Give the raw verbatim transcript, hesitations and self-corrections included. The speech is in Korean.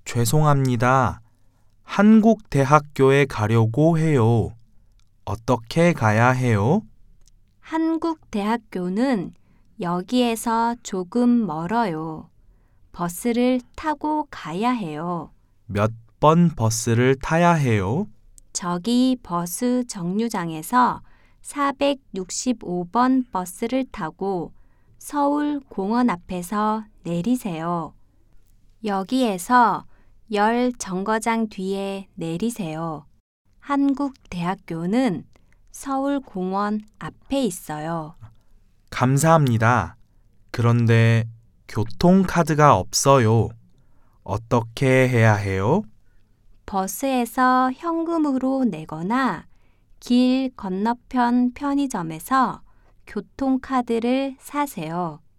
죄송합니다. 한국 대학교에 가려고 해요. 어떻게 가야 해요? 한국 대학교는 여기에서 조금 멀어요. 버스를 타고 가야 해요. 몇 번 버스를 타야 해요? 저기 버스 정류장에서 사백육십오 번 버스를 타고 서울 공원 앞에서 내리세요. 여기에서 열 정거장 뒤에 내리세요. 한국 대학교는 서울 공원 앞에 있어요. 감사합니다. 그런데 교통카드가 없어요. 어떻게 해야 해요? 버스에서 현금으로 내거나 길 건너편 편의점에서 교통카드를 사세요.